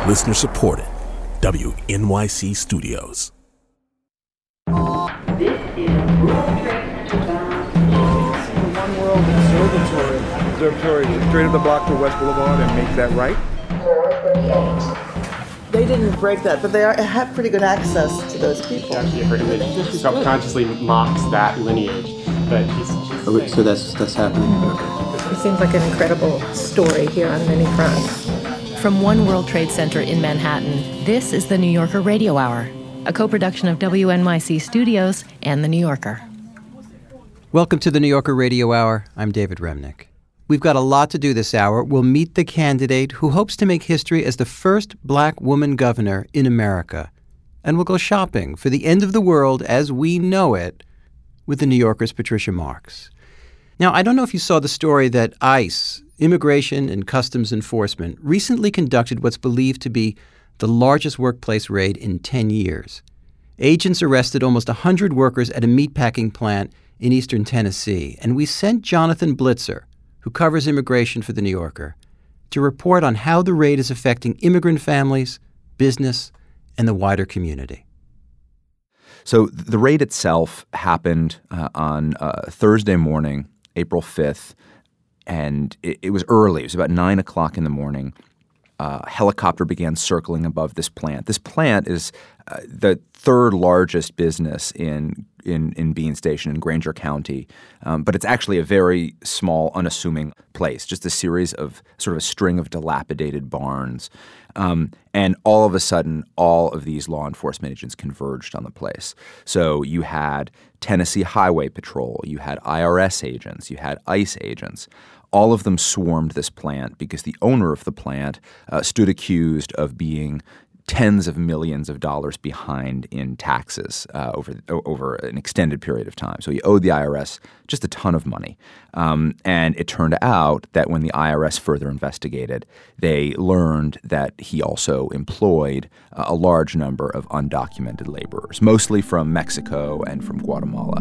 Listener supported. WNYC Studios. This is World Trade Center. One World Observatory straight up the block to West Boulevard and make that right. They didn't break that, but they have pretty good access to those people. Actually, her image subconsciously mocks that lineage, but so that's happening. Okay. It seems like an incredible story here on many fronts. From One World Trade Center in Manhattan, this is the New Yorker Radio Hour, a co-production of WNYC Studios and The New Yorker. Welcome to the New Yorker Radio Hour. I'm David Remnick. We've got a lot to do this hour. We'll meet the candidate who hopes to make history as the first black woman governor in America. And we'll go shopping for the end of the world as we know it with the New Yorker's Patricia Marks. Now, I don't know if you saw the story that ICE, Immigration and Customs Enforcement, recently conducted what's believed to be the largest workplace raid in 10 years. Agents arrested almost 100 workers at a meatpacking plant in eastern Tennessee. And we sent Jonathan Blitzer, who covers immigration for The New Yorker, to report on how the raid is affecting immigrant families, business, and the wider community. So the raid itself happened on Thursday morning, April 5th, and it was early. It was about 9 o'clock in the morning. A helicopter began circling above this plant. This plant is the third largest business in Bean Station in Granger County, but it's actually a very small, unassuming place, just a series of sort of a string of dilapidated barns. And all of a sudden, all of these law enforcement agents converged on the place. So you had Tennessee Highway Patrol, you had IRS agents, you had ICE agents. All of them swarmed this plant because the owner of the plant stood accused of being tens of millions of dollars behind in taxes over an extended period of time. So he owed the IRS just a ton of money. And it turned out that when the IRS further investigated, they learned that he also employed a large number of undocumented laborers, mostly from Mexico and from Guatemala.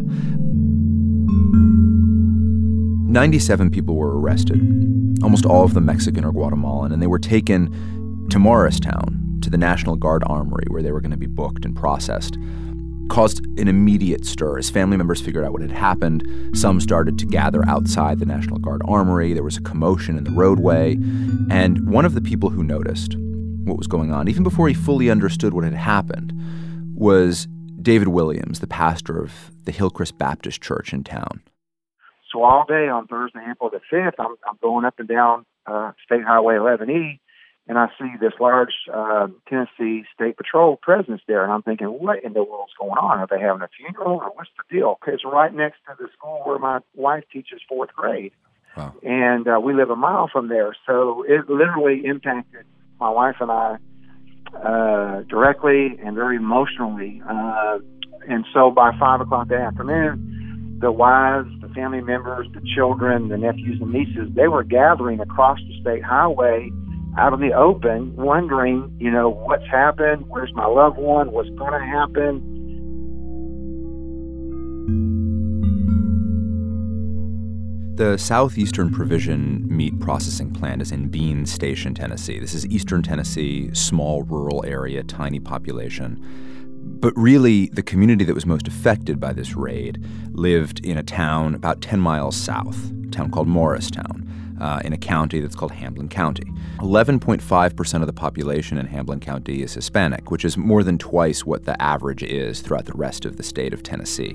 97 people were arrested, almost all of them Mexican or Guatemalan, and they were taken to Morristown, to the National Guard Armory, where they were going to be booked and processed. Caused an immediate stir. As family members figured out what had happened, some started to gather outside the National Guard Armory. There was a commotion in the roadway. And one of the people who noticed what was going on, even before he fully understood what had happened, was David Williams, the pastor of the Hillcrest Baptist Church in town. So all day on Thursday, April the 5th, I'm going up and down State Highway 11E, and I see this large Tennessee State Patrol presence there, and I'm thinking, what in the world's going on? Are they having a funeral, or what's the deal? It's right next to the school where my wife teaches fourth grade. Wow. And we live a mile from there, so it literally impacted my wife and I directly and very emotionally. And so by 5 o'clock that afternoon, the wives, the family members, the children, the nephews and nieces, they were gathering across the state highway out in the open, wondering, what's happened, where's my loved one, what's going to happen. The Southeastern Provision Meat Processing Plant is in Bean Station, Tennessee. This is eastern Tennessee, small rural area, tiny population. But really, the community that was most affected by this raid lived in a town about 10 miles south, a town called Morristown, in a county that's called Hamblin County. 11.5% of the population in Hamblin County is Hispanic, which is more than twice what the average is throughout the rest of the state of Tennessee.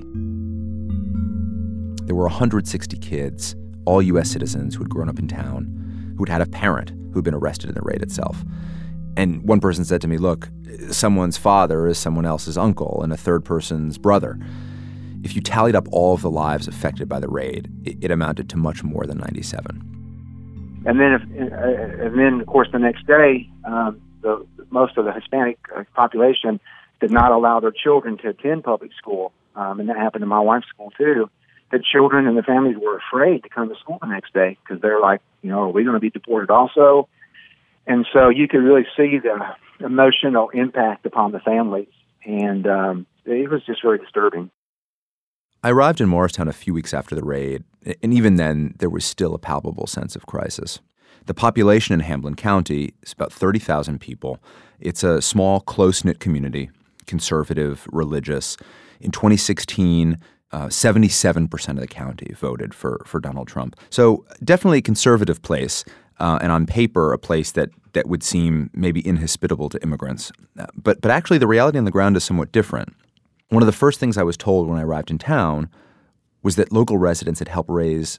There were 160 kids, all U.S. citizens who had grown up in town, who had had a parent who had been arrested in the raid itself. And one person said to me, look, someone's father is someone else's uncle and a third person's brother. If you tallied up all of the lives affected by the raid, it amounted to much more than 97. And then, of course, the next day, most of the Hispanic population did not allow their children to attend public school. And that happened in my wife's school, too. The children and the families were afraid to come to school the next day because they're like, are we going to be deported also? And so you could really see the emotional impact upon the families. And it was just very disturbing. I arrived in Morristown a few weeks after the raid, and even then, there was still a palpable sense of crisis. The population in Hamblin County is about 30,000 people. It's a small, close-knit community, conservative, religious. In 2016, 77% of the county voted for Donald Trump. So definitely a conservative place, and on paper, a place that would seem maybe inhospitable to immigrants. But actually, the reality on the ground is somewhat different. One of the first things I was told when I arrived in town was that local residents had helped raise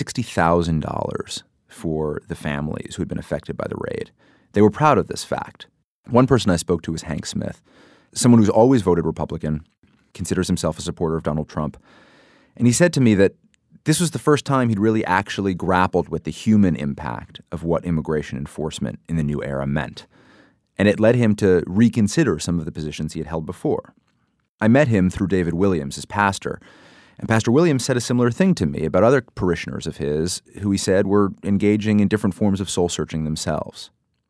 $60,000 for the families who had been affected by the raid. They were proud of this fact. One person I spoke to was Hank Smith, someone who's always voted Republican, considers himself a supporter of Donald Trump. And he said to me that this was the first time he'd really actually grappled with the human impact of what immigration enforcement in the new era meant. And it led him to reconsider some of the positions he had held before. I met him through David Williams, his pastor. And Pastor Williams said a similar thing to me about other parishioners of his who he said were engaging in different forms of soul-searching themselves.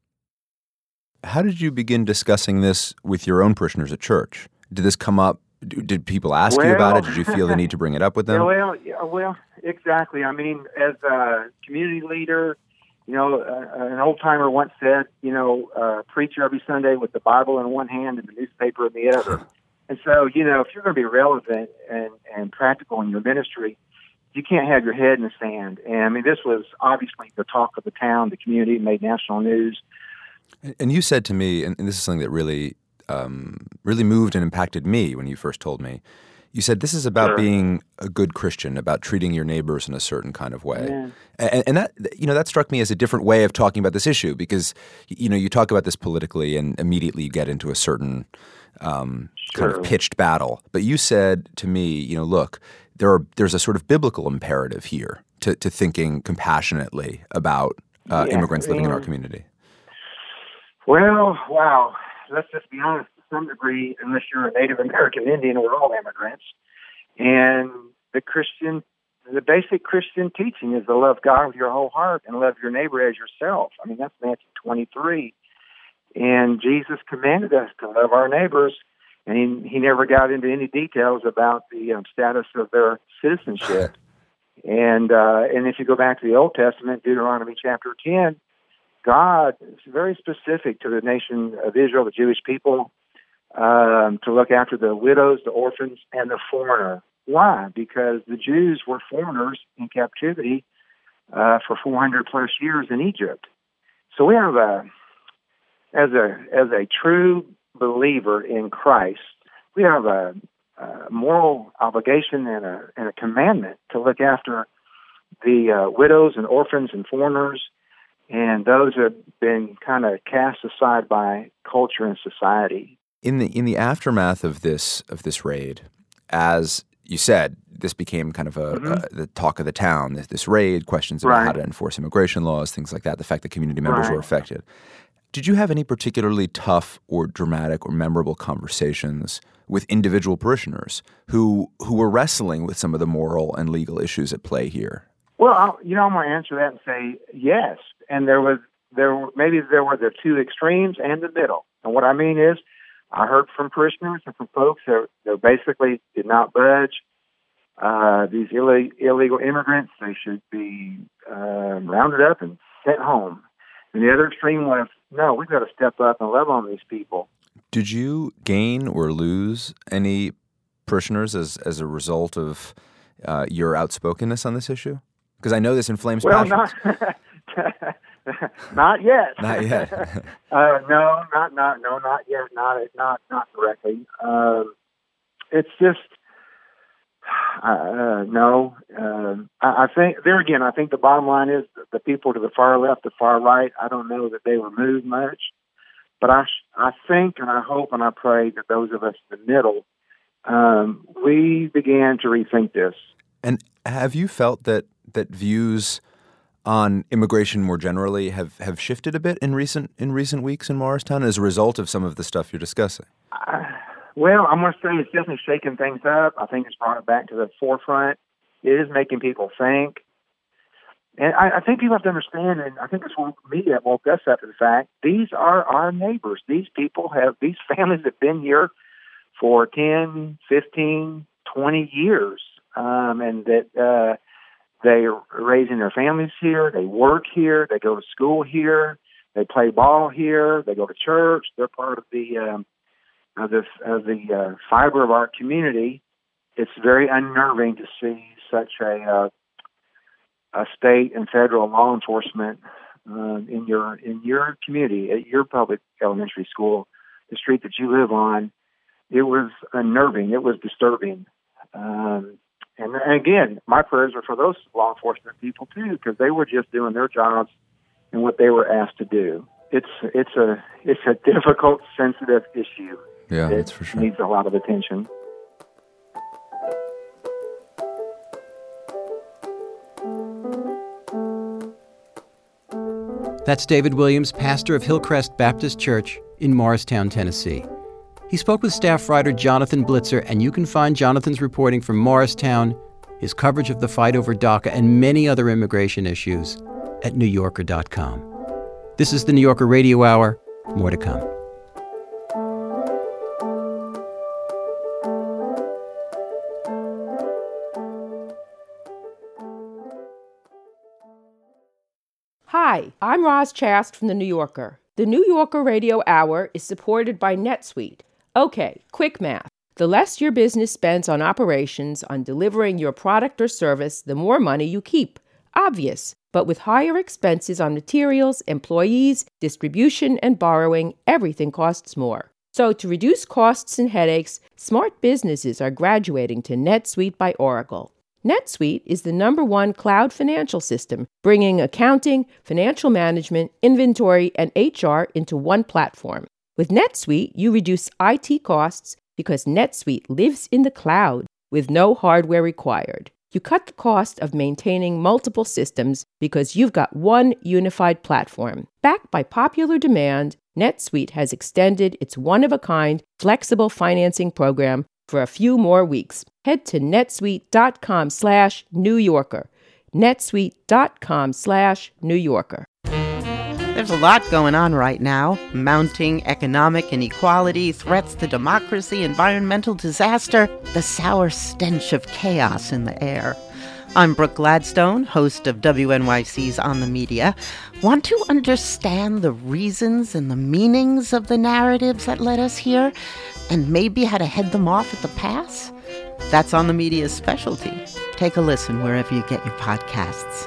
How did you begin discussing this with your own parishioners at church? Did this come up? Did people ask you about it? Did you feel the need to bring it up with them? Well, exactly. I mean, as a community leader, an old-timer once said, preacher every Sunday with the Bible in one hand and the newspaper in the other. And so, if you're going to be relevant and practical in your ministry, you can't have your head in the sand. And, I mean, this was obviously the talk of the town, the community, made national news. And you said to me, and this is something that really moved and impacted me when you first told me, you said this is about being a good Christian, about treating your neighbors in a certain kind of way. Yeah. And that, that struck me as a different way of talking about this issue because, you talk about this politically and immediately you get into a certain kind of pitched battle. But you said to me, look, there's a sort of biblical imperative here to thinking compassionately about immigrants living in our community. Well, wow. Let's just be honest, to some degree, unless you're a Native American Indian, we're all immigrants. And the basic Christian teaching is to love God with your whole heart and love your neighbor as yourself. I mean, that's Matthew 23. And Jesus commanded us to love our neighbors, and he never got into any details about the status of their citizenship. And if you go back to the Old Testament, Deuteronomy chapter 10, God is very specific to the nation of Israel, the Jewish people, to look after the widows, the orphans, and the foreigner. Why? Because the Jews were foreigners in captivity for 400 plus years in Egypt. So we have as a true believer in Christ, we have a moral obligation and a commandment to look after the widows and orphans and foreigners, and those have been kind of cast aside by culture and society. In the aftermath of this raid, as you said, this became kind of the talk of the town. This raid, questions about how to enforce immigration laws, things like that. The fact that community members were affected. Did you have any particularly tough or dramatic or memorable conversations with individual parishioners who were wrestling with some of the moral and legal issues at play here? Well, I'm going to answer that and say yes. And there were the two extremes and the middle. And what I mean is, I heard from parishioners and from folks that basically did not budge. These illegal immigrants, they should be rounded up and sent home. And the other extreme was, no, we've got to step up and love on these people. Did you gain or lose any parishioners as a result of your outspokenness on this issue? Because I know this inflames passions. Not yet. Not yet. No, not yet. Not directly. It's just no. I think there again. I think the bottom line is the people to the far left, the far right. I don't know that they were moved much, but I think and I hope and I pray that those of us in the middle, we began to rethink this. And have you felt that views on immigration more generally have shifted a bit in recent weeks in Morristown as a result of some of the stuff you're discussing? Well, I'm going to say it's definitely shaking things up. I think it's brought it back to the forefront. It is making people think. And I think people have to understand, and I think it's what media woke us up to the fact, these are our neighbors. These families have been here for 10, 15, 20 years. And that They're raising their families here. They work here. They go to school here. They play ball here. They go to church. They're part of the fiber of our community. It's very unnerving to see such a state and federal law enforcement in your community, at your public elementary school, the street that you live on. It was unnerving. It was disturbing. And again, my prayers are for those law enforcement people too, because they were just doing their jobs and what they were asked to do. It's a difficult, sensitive issue. Yeah, that's for sure. It needs a lot of attention. That's David Williams, pastor of Hillcrest Baptist Church in Morristown, Tennessee. He spoke with staff writer Jonathan Blitzer, and you can find Jonathan's reporting from Morristown, his coverage of the fight over DACA, and many other immigration issues at NewYorker.com. This is the New Yorker Radio Hour. More to come. Hi, I'm Roz Chast from The New Yorker. The New Yorker Radio Hour is supported by NetSuite. Okay, quick math. The less your business spends on operations, on delivering your product or service, the more money you keep. Obvious. But with higher expenses on materials, employees, distribution, and borrowing, everything costs more. So to reduce costs and headaches, smart businesses are graduating to NetSuite by Oracle. NetSuite is the #1 cloud financial system, bringing accounting, financial management, inventory, and HR into one platform. With NetSuite, you reduce IT costs because NetSuite lives in the cloud with no hardware required. You cut the cost of maintaining multiple systems because you've got one unified platform. Backed by popular demand, NetSuite has extended its one-of-a-kind flexible financing program for a few more weeks. Head to netsuite.com/New Yorker. netsuite.com/New Yorker. There's a lot going on right now. Mounting economic inequality, threats to democracy, environmental disaster, the sour stench of chaos in the air. I'm Brooke Gladstone, host of WNYC's On the Media. Want to understand the reasons and the meanings of the narratives that led us here, and maybe how to head them off at the pass? That's On the Media's specialty. Take a listen wherever you get your podcasts.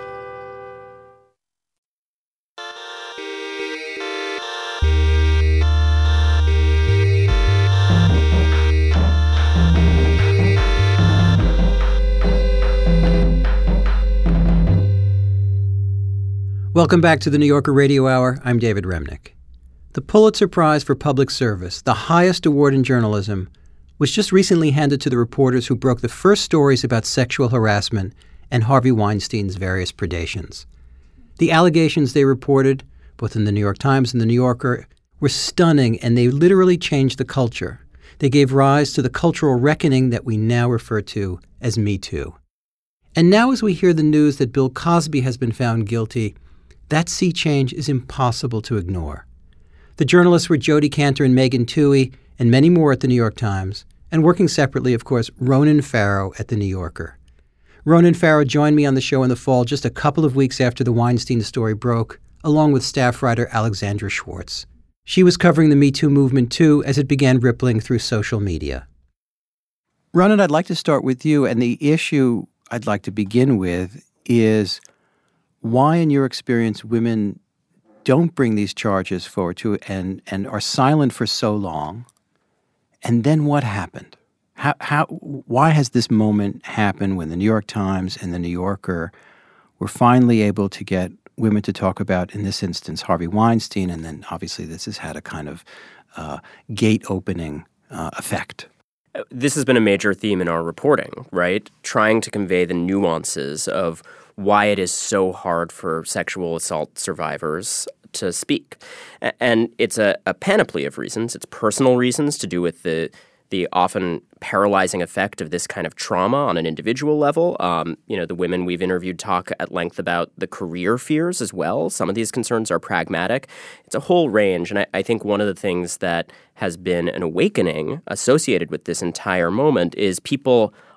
Welcome back to the New Yorker Radio Hour. I'm David Remnick. The Pulitzer Prize for Public Service, the highest award in journalism, was just recently handed to the reporters who broke the first stories about sexual harassment and Harvey Weinstein's various predations. The allegations they reported, both in the New York Times and the New Yorker, were stunning, and they literally changed the culture. They gave rise to the cultural reckoning that we now refer to as Me Too. And now as we hear the news that Bill Cosby has been found guilty, that sea change is impossible to ignore. The journalists were Jodi Kantor and Megan Twohey, and many more at the New York Times, and working separately, of course, Ronan Farrow at the New Yorker. Ronan Farrow joined me on the show in the fall just a couple of weeks after the Weinstein story broke, along with staff writer Alexandra Schwartz. She was covering the Me Too movement, too, as it began rippling through social media. Ronan, I'd like to start with you, and the issue I'd like to begin with is why, in your experience, women don't bring these charges forward to and are silent for so long, and then what happened? Why has this moment happened when the New York Times and the New Yorker were finally able to get women to talk about, in this instance, Harvey Weinstein, and then obviously this has had a kind of gate-opening effect? This has been a major theme in our reporting, right? Trying to convey the nuances of why it is so hard for sexual assault survivors to speak. And it's a panoply of reasons. It's personal reasons to do with the often paralyzing effect of this kind of trauma on an individual level. The women we've interviewed talk at length about the career fears as well. Some of these concerns are pragmatic. It's a whole range. And I think one of the things that has been an awakening associated with this entire moment is people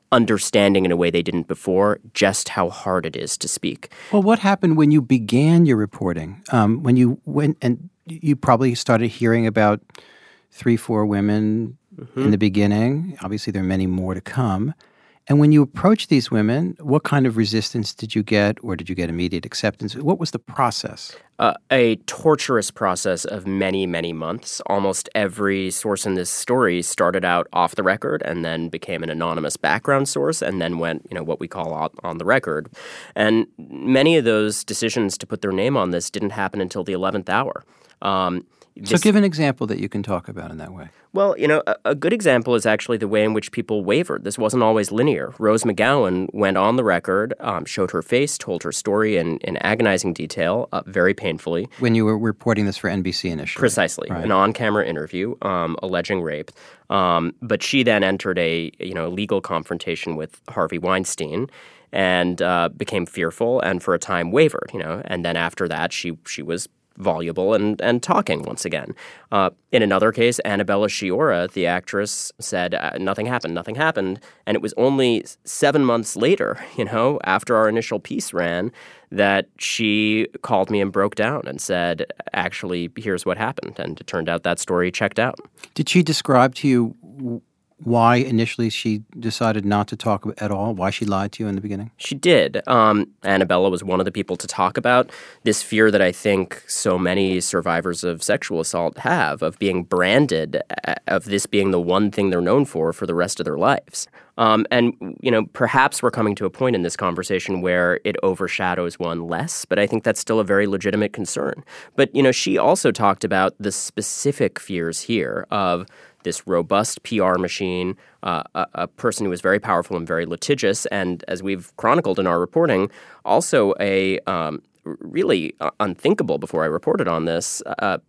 understanding in a way they didn't before just how hard it is to speak. Well, what happened when you began your reporting? When you went and you probably started hearing about 3-4 women in the beginning. Obviously, there are many more to come. And when you approached these women, what kind of resistance did you get, or did you get immediate acceptance? What was the process? A torturous process of many, many months. Almost every source in this story started out off the record and then became an anonymous background source and then went, what we call on the record. And many of those decisions to put their name on this didn't happen until the 11th hour. So give an example that you can talk about in that way. Well, a good example is actually the way in which people wavered. This wasn't always linear. Rose McGowan went on the record, showed her face, told her story in agonizing detail, very painfully. When you were reporting this for NBC initially. Precisely. Right. An on-camera interview alleging rape. But she then entered a legal confrontation with Harvey Weinstein and became fearful and for a time wavered, And then after that, she was voluble and talking once again. In another case, Annabella Sciorra, the actress, said nothing happened. And it was only 7 months later, after our initial piece ran, that she called me and broke down and said, actually, here's what happened. And it turned out that story checked out. Did she describe to you why initially she decided not to talk at all, why she lied to you in the beginning? She did. Annabella was one of the people to talk about this fear that I think so many survivors of sexual assault have of being branded, of this being the one thing they're known for the rest of their lives. Perhaps we're coming to a point in this conversation where it overshadows one less, but I think that's still a very legitimate concern. But, she also talked about the specific fears here of this robust PR machine, a person who was very powerful and very litigious, and as we've chronicled in our reporting, also a really unthinkable before I reported on this,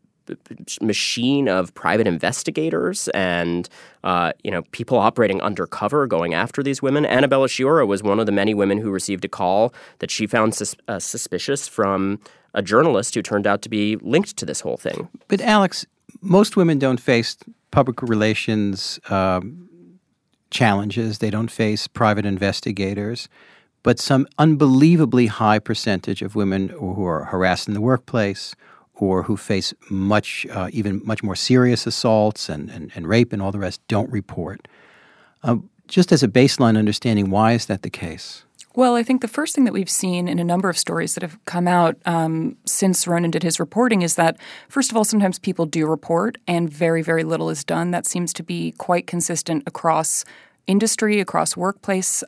machine of private investigators and people operating undercover going after these women. Annabella Sciorra was one of the many women who received a call that she found suspicious from a journalist who turned out to be linked to this whole thing. But Alex, most women don't face public relations challenges. They don't face private investigators. But some unbelievably high percentage of women who are harassed in the workplace or who face much more serious assaults and rape and all the rest don't report. Just as a baseline understanding, why is that the case? Well, I think the first thing that we've seen in a number of stories that have come out since Ronan did his reporting is that, first of all, sometimes people do report and very, very little is done. That seems to be quite consistent across industry, across workplace.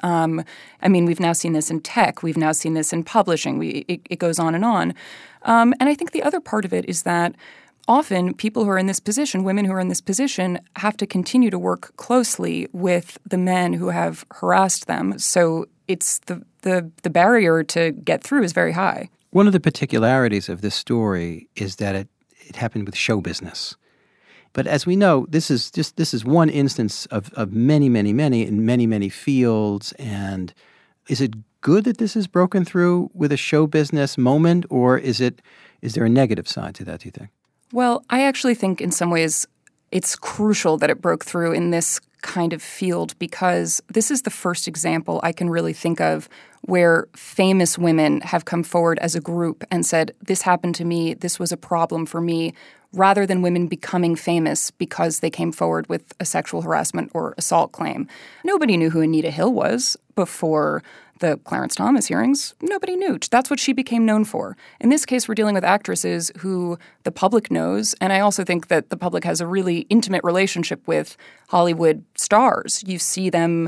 We've now seen this in tech. We've now seen this in publishing. It goes on and on. And I think the other part of it is that often people who are in this position, women who are in this position, have to continue to work closely with the men who have harassed them. So it's the barrier to get through is very high. One of the particularities of this story is that it happened with show business. But as we know, this is one instance of many, many, many in many, many fields. And is it good that this is broken through with a show business moment, or is there a negative side to that, do you think? Well, I actually think in some ways it's crucial that it broke through in this kind of field because this is the first example I can really think of where famous women have come forward as a group and said, this happened to me, this was a problem for me, rather than women becoming famous because they came forward with a sexual harassment or assault claim. Nobody knew who Anita Hill was before the Clarence Thomas hearings. Nobody knew. That's what she became known for. In this case, we're dealing with actresses who the public knows, and I also think that the public has a really intimate relationship with Hollywood stars. You see them,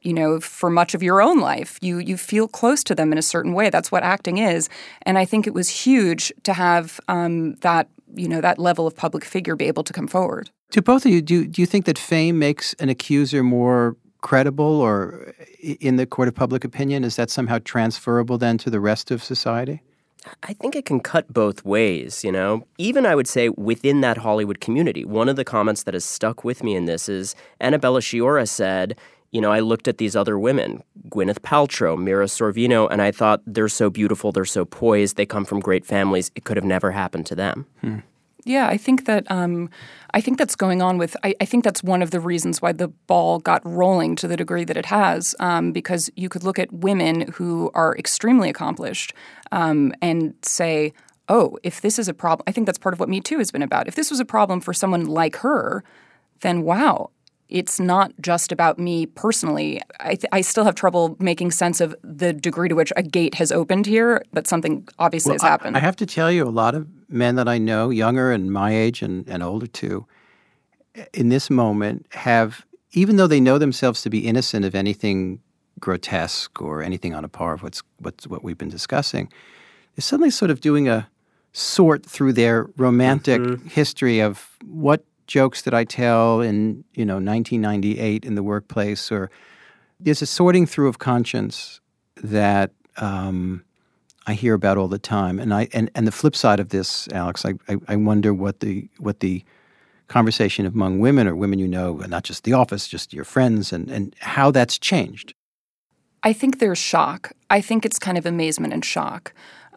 for much of your own life. You feel close to them in a certain way. That's what acting is. And I think it was huge to have that level of public figure be able to come forward. To both of you, do you think that fame makes an accuser more credible or in the court of public opinion? Is that somehow transferable then to the rest of society? I think it can cut both ways, Even I would say within that Hollywood community, one of the comments that has stuck with me in this is Annabella Sciorra said, I looked at these other women, Gwyneth Paltrow, Mira Sorvino, and I thought they're so beautiful, they're so poised, they come from great families. It could have never happened to them. Yeah, I think that's going on with. I think that's one of the reasons why the ball got rolling to the degree that it has, because you could look at women who are extremely accomplished and say, "Oh, if this is a problem," I think that's part of what Me Too has been about. If this was a problem for someone like her, then wow. It's not just about me personally. I still have trouble making sense of the degree to which a gate has opened here, but something obviously has happened. I have to tell you, a lot of men that I know, younger and my age and older too, in this moment have, even though they know themselves to be innocent of anything grotesque or anything on a par of what we've been discussing, they're suddenly sort of doing a sort through their romantic history of what jokes that I tell in 1998 in the workplace, or there's a sorting through of conscience that I hear about all the time. And the flip side of this, Alex, I wonder what the conversation among women or women not just the office, just your friends, and how that's changed. I think there's shock. I think it's kind of amazement and shock.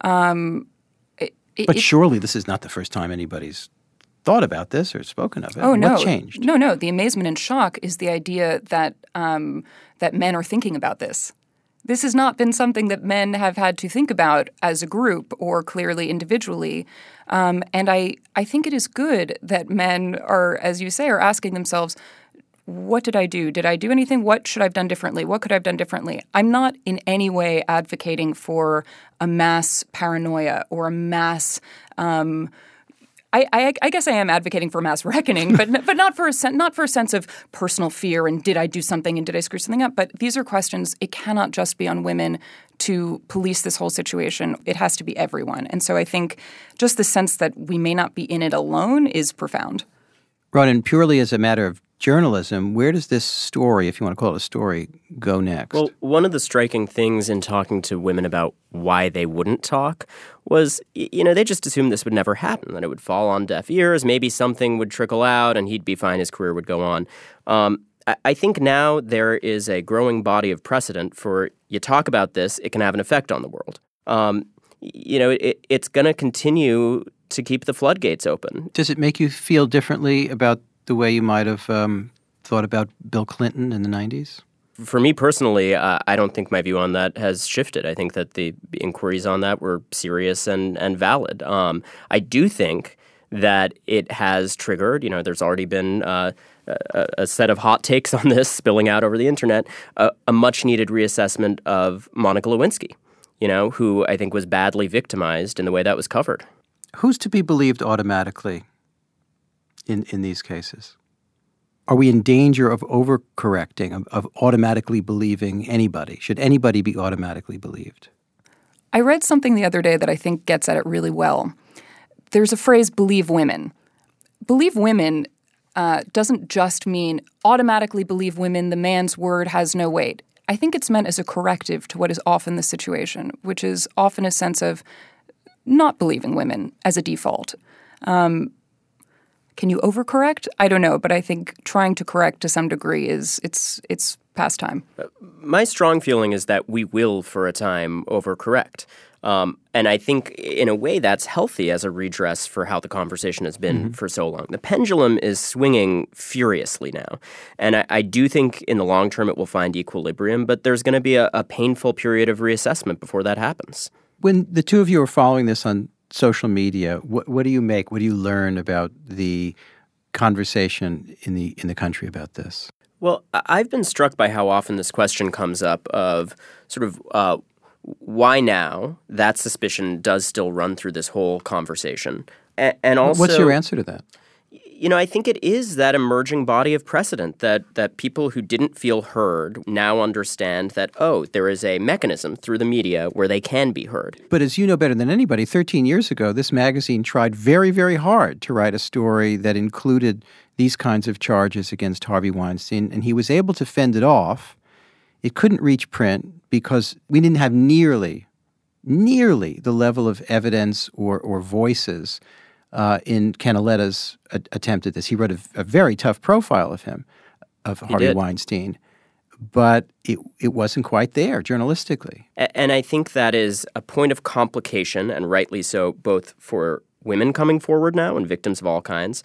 But surely this is not the first time anybody's thought about this or spoken of it. Oh, no. What changed? No. The amazement and shock is the idea that that men are thinking about this. This has not been something that men have had to think about as a group or clearly individually. And I think it is good that men are, as you say, are asking themselves, what did I do? Did I do anything? What should I have done differently? What could I have done differently? I'm not in any way advocating for a mass paranoia or a mass I guess I am advocating for mass reckoning, but not for a sense of personal fear and did I do something and did I screw something up? But these are questions. It cannot just be on women to police this whole situation. It has to be everyone. And so I think just the sense that we may not be in it alone is profound. Ronan, purely as a matter of journalism, where does this story, if you want to call it a story, go next? Well, one of the striking things in talking to women about why they wouldn't talk was, they just assumed this would never happen, that it would fall on deaf ears, maybe something would trickle out and he'd be fine, his career would go on. I think now there is a growing body of precedent for you talk about this, it can have an effect on the world. It's going to continue to keep the floodgates open. Does it make you feel differently about the way you might have thought about Bill Clinton in the 90s? For me personally, I don't think my view on that has shifted. I think that the inquiries on that were serious and valid. I do think that it has triggered, there's already been a set of hot takes on this spilling out over the internet, a much-needed reassessment of Monica Lewinsky, who I think was badly victimized in the way that was covered. Who's to be believed automatically in these cases? Are we in danger of overcorrecting, of automatically believing anybody? Should anybody be automatically believed? I read something the other day that I think gets at it really well. There's a phrase, believe women. Believe women doesn't just mean automatically believe women, the man's word has no weight. I think it's meant as a corrective to what is often the situation, which is often a sense of not believing women as a default. Can you overcorrect? I don't know, but I think trying to correct to some degree it's past time. My strong feeling is that we will, for a time, overcorrect. And I think, in a way, that's healthy as a redress for how the conversation has been for so long. The pendulum is swinging furiously now. And I do think, in the long term, it will find equilibrium, but there's going to be a painful period of reassessment before that happens. When the two of you are following this on social media, what do you make? What do you learn about the conversation in the country about this? Well, I've been struck by how often this question comes up of sort of why now? That suspicion does still run through this whole conversation. And also, what's your answer to that? I think it is that emerging body of precedent that people who didn't feel heard now understand that, there is a mechanism through the media where they can be heard. But as you know better than anybody, 13 years ago, this magazine tried very, very hard to write a story that included these kinds of charges against Harvey Weinstein, and he was able to fend it off. It couldn't reach print because we didn't have nearly the level of evidence or voices in Canaletto's attempt at this. He wrote a very tough profile of him, of Harvey Weinstein, but it wasn't quite there journalistically. And I think that is a point of complication, and rightly so, both for women coming forward now and victims of all kinds,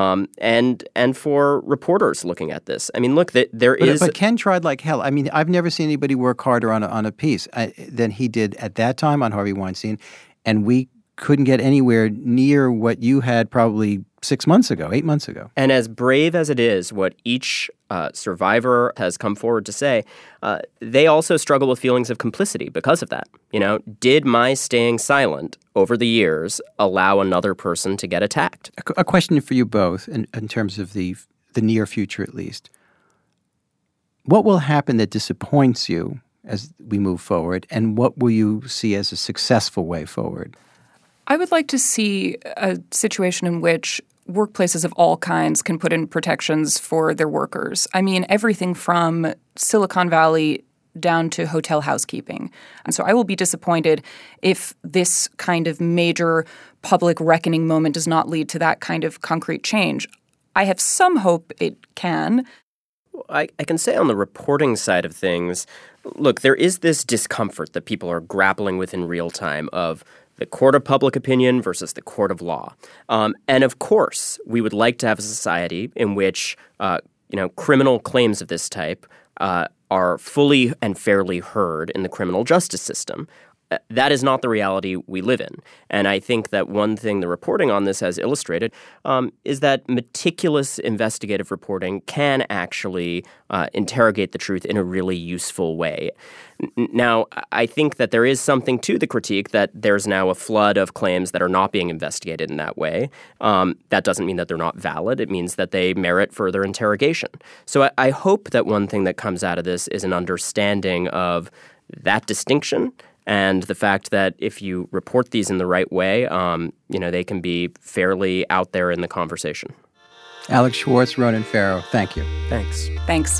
and for reporters looking at this. I mean, look, But Ken tried like hell. I mean, I've never seen anybody work harder on a piece than he did at that time on Harvey Weinstein, and we couldn't get anywhere near what you had probably 8 months ago. And as brave as it is, what each survivor has come forward to say, they also struggle with feelings of complicity because of that. You know, did my staying silent over the years allow another person to get attacked? A question for you both in terms of the near future at least. What will happen that disappoints you as we move forward, and what will you see as a successful way forward? I would like to see a situation in which workplaces of all kinds can put in protections for their workers. I mean, everything from Silicon Valley down to hotel housekeeping. And so I will be disappointed if this kind of major public reckoning moment does not lead to that kind of concrete change. I have some hope it can. I can say on the reporting side of things, look, there is this discomfort that people are grappling with in real time of the court of public opinion versus the court of law. And of course, we would like to have a society in which, criminal claims of this type are fully and fairly heard in the criminal justice system. That is not the reality we live in. And I think that one thing the reporting on this has illustrated is that meticulous investigative reporting can actually interrogate the truth in a really useful way. Now, I think that there is something to the critique that there's now a flood of claims that are not being investigated in that way. That doesn't mean that they're not valid. It means that they merit further interrogation. So I hope that one thing that comes out of this is an understanding of that distinction and the fact that if you report these in the right way, they can be fairly out there in the conversation. Alex Schwartz, Ronan Farrow, thank you. Thanks. Thanks.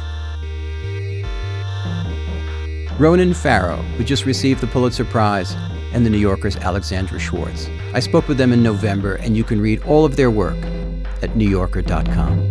Ronan Farrow, who just received the Pulitzer Prize, and the New Yorker's Alexandra Schwartz. I spoke with them in November, and you can read all of their work at newyorker.com.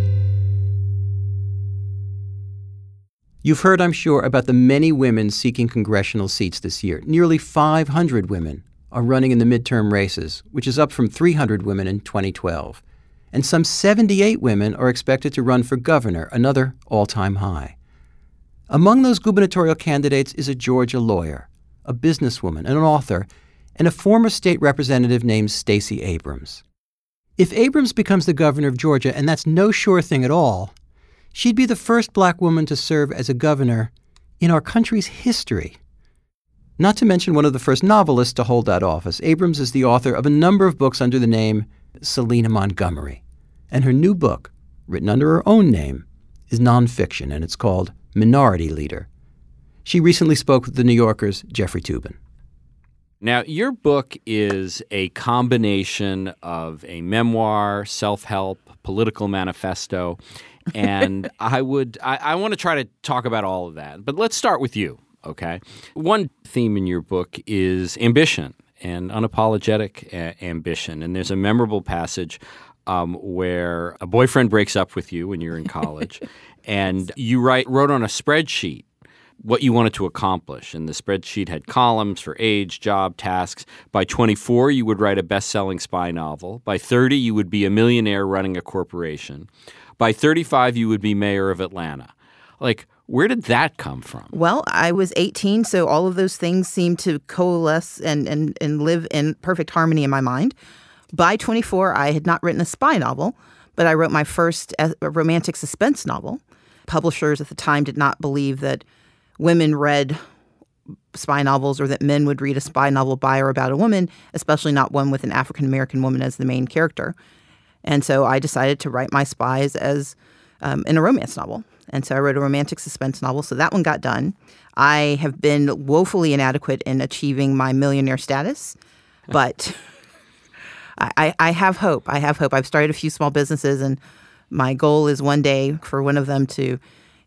You've heard, I'm sure, about the many women seeking congressional seats this year. Nearly 500 women are running in the midterm races, which is up from 300 women in 2012. And some 78 women are expected to run for governor, another all-time high. Among those gubernatorial candidates is a Georgia lawyer, a businesswoman, and an author, and a former state representative named Stacey Abrams. If Abrams becomes the governor of Georgia, and that's no sure thing at all, she'd be the first black woman to serve as a governor in our country's history. Not to mention one of the first novelists to hold that office. Abrams is the author of a number of books under the name Selena Montgomery. And her new book, written under her own name, is nonfiction, and it's called Minority Leader. She recently spoke with the New Yorker's Jeffrey Toobin. Now, your book is a combination of a memoir, self-help, political manifesto, and I want to try to talk about all of that. But let's start with you, okay? One theme in your book is ambition and unapologetic ambition. And there's a memorable passage where a boyfriend breaks up with you when you're in college, and you wrote on a spreadsheet what you wanted to accomplish. And the spreadsheet had columns for age, job, tasks. By 24, you would write a best-selling spy novel. By 30, you would be a millionaire running a corporation. By 35, you would be mayor of Atlanta. Like, where did that come from? Well, I was 18, so all of those things seemed to coalesce and live in perfect harmony in my mind. By 24, I had not written a spy novel, but I wrote my first romantic suspense novel. Publishers at the time did not believe that women read spy novels or that men would read a spy novel by or about a woman, especially not one with an African-American woman as the main character. And so I decided to write my spies as in a romance novel. And so I wrote a romantic suspense novel. So that one got done. I have been woefully inadequate in achieving my millionaire status, but I have hope. I have hope. I've started a few small businesses, and my goal is one day for one of them to,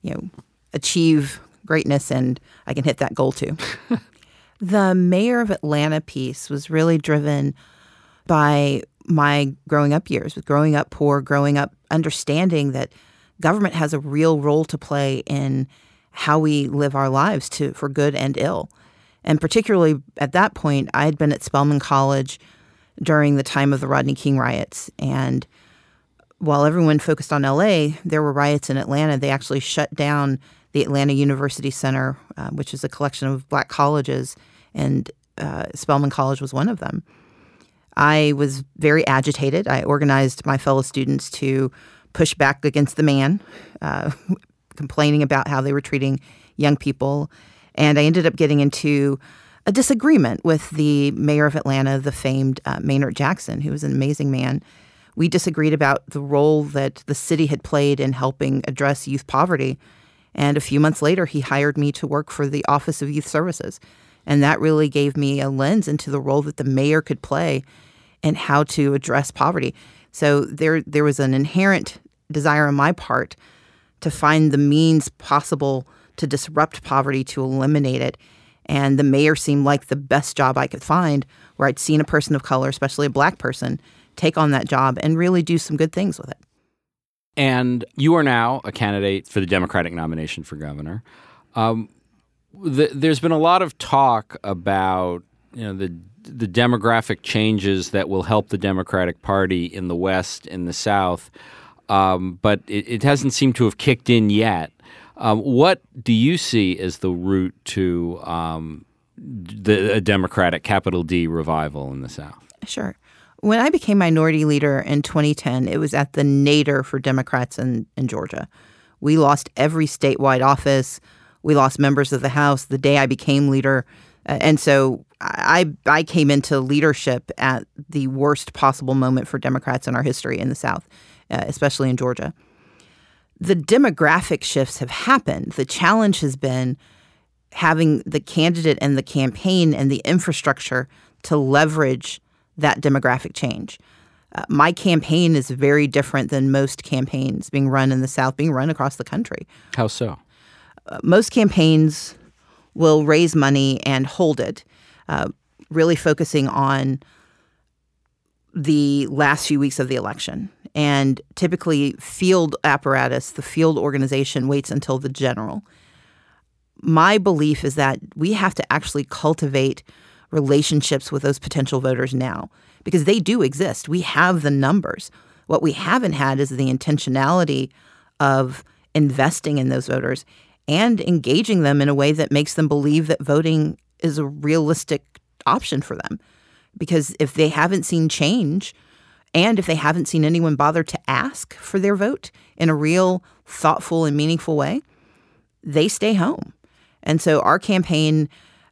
achieve greatness, and I can hit that goal too. The Mayor of Atlanta piece was really driven by my growing up years, with growing up poor, growing up understanding that government has a real role to play in how we live our lives for good and ill. And particularly at that point, I had been at Spelman College during the time of the Rodney King riots. And while everyone focused on LA, there were riots in Atlanta. They actually shut down the Atlanta University Center, which is a collection of black colleges, and Spelman College was one of them. I was very agitated. I organized my fellow students to push back against the man, complaining about how they were treating young people. And I ended up getting into a disagreement with the mayor of Atlanta, the famed Maynard Jackson, who was an amazing man. We disagreed about the role that the city had played in helping address youth poverty. And a few months later, he hired me to work for the Office of Youth Services. And that really gave me a lens into the role that the mayor could play and how to address poverty. So there was an inherent desire on my part to find the means possible to disrupt poverty, to eliminate it. And the mayor seemed like the best job I could find, where I'd seen a person of color, especially a black person, take on that job and really do some good things with it. And you are now a candidate for the Democratic nomination for governor. There's been a lot of talk about the demographic changes that will help the Democratic Party in the West and the South, but it hasn't seemed to have kicked in yet. What do you see as the route to a Democratic capital D revival in the South? Sure. When I became minority leader in 2010, it was at the nadir for Democrats in Georgia. We lost every statewide office. We lost members of the House the day I became leader. And so I came into leadership at the worst possible moment for Democrats in our history in the South, especially in Georgia. The demographic shifts have happened. The challenge has been having the candidate and the campaign and the infrastructure to leverage that demographic change. My campaign is very different than most campaigns being run in the South, being run across the country. How so? Most campaigns will raise money and hold it, really focusing on the last few weeks of the election. And typically, field apparatus, the field organization, waits until the general. My belief is that we have to actually cultivate relationships with those potential voters now, because they do exist. We have the numbers. What we haven't had is the intentionality of investing in those voters and engaging them in a way that makes them believe that voting is a realistic option for them. Because if they haven't seen change, and if they haven't seen anyone bother to ask for their vote in a real, thoughtful, and meaningful way, they stay home. And so our campaign,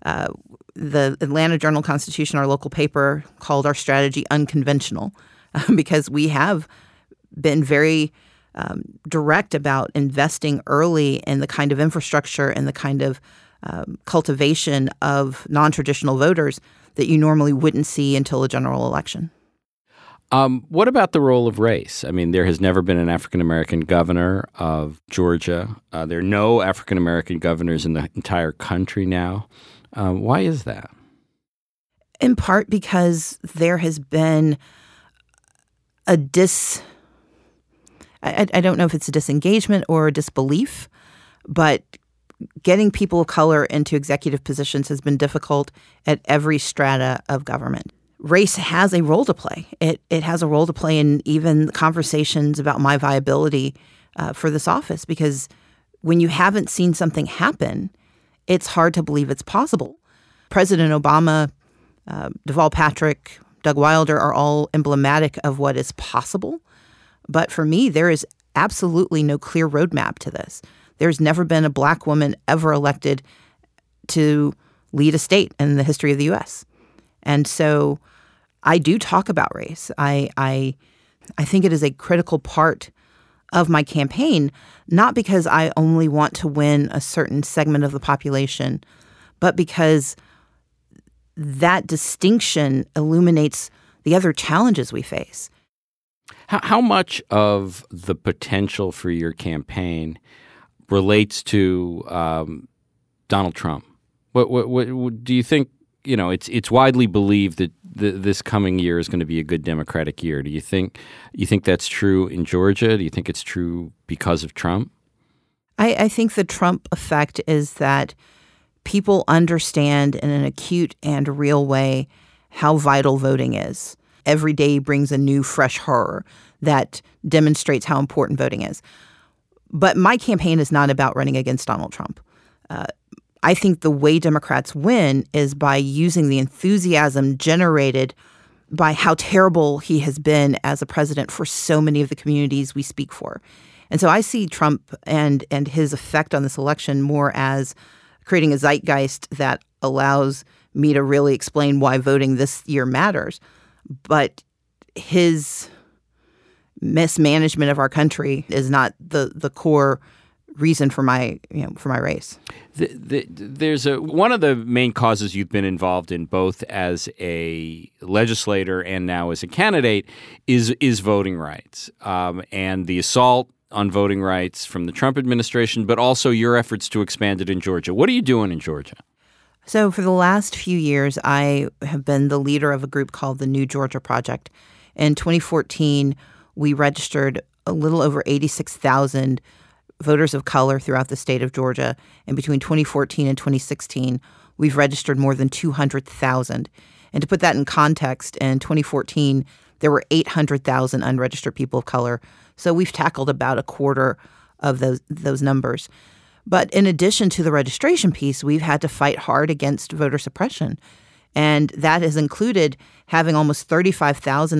the Atlanta Journal-Constitution, our local paper, called our strategy unconventional because we have been very direct about investing early in the kind of infrastructure and the kind of cultivation of non-traditional voters that you normally wouldn't see until a general election. What about the role of race? I mean, there has never been an African-American governor of Georgia. There are no African-American governors in the entire country now. Why is that? In part because there has been a I don't know if it's a disengagement or a disbelief, but getting people of color into executive positions has been difficult at every strata of government. Race has a role to play. It has a role to play in even conversations about my viability for this office, because when you haven't seen something happen, it's hard to believe it's possible. President Obama, Deval Patrick, Doug Wilder are all emblematic of what is possible. But for me, there is absolutely no clear roadmap to this. There's never been a black woman ever elected to lead a state in the history of the U.S. And so I do talk about race. I think it is a critical part of my campaign, not because I only want to win a certain segment of the population, but because that distinction illuminates the other challenges we face. How much of the potential for your campaign relates to Donald Trump? What do you think? You know, it's widely believed that this coming year is going to be a good Democratic year. Do you think that's true in Georgia? Do you think it's true because of Trump? I think the Trump effect is that people understand in an acute and real way how vital voting is. every day brings a new, fresh horror that demonstrates how important voting is. But my campaign is not about running against Donald Trump. I think the way Democrats win is by using the enthusiasm generated by how terrible he has been as a president for so many of the communities we speak for. And so I see Trump and his effect on this election more as creating a zeitgeist that allows me to really explain why voting this year matters. But his mismanagement of our country is not the core reason for my race. There's one of the main causes you've been involved in, both as a legislator and now as a candidate, is voting rights and the assault on voting rights from the Trump administration, but also your efforts to expand it in Georgia. What are you doing in Georgia? So for the last few years, I have been the leader of a group called the New Georgia Project. In 2014, we registered a little over 86,000 voters of color throughout the state of Georgia. And between 2014 and 2016, we've registered more than 200,000. And to put that in context, in 2014, there were 800,000 unregistered people of color. So we've tackled about a quarter of those numbers. But in addition to the registration piece, we've had to fight hard against voter suppression. And that has included having almost 35,000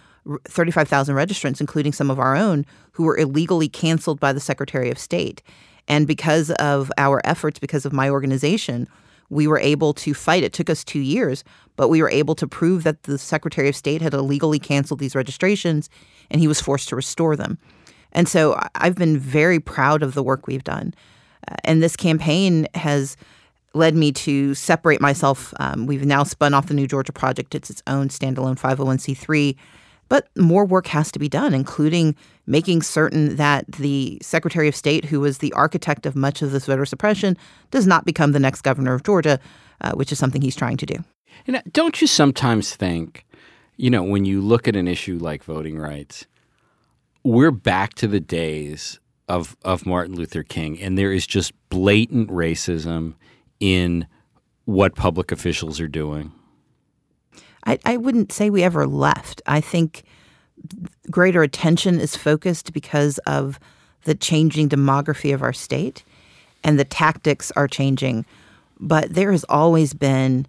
registrants, including some of our own, who were illegally canceled by the Secretary of State. And because of our efforts, because of my organization, we were able to fight. It took us 2 years, but we were able to prove that the Secretary of State had illegally canceled these registrations, and he was forced to restore them. And so I've been very proud of the work we've done. And this campaign has led me to separate myself. We've now spun off the New Georgia Project. It's its own standalone 501c3. But more work has to be done, including making certain that the Secretary of State, who was the architect of much of this voter suppression, does not become the next governor of Georgia, which is something he's trying to do. And don't you sometimes think, when you look at an issue like voting rights, we're back to the days of Martin Luther King, and there is just blatant racism in what public officials are doing? I wouldn't say we ever left. I think greater attention is focused because of the changing demography of our state, and the tactics are changing. But there has always been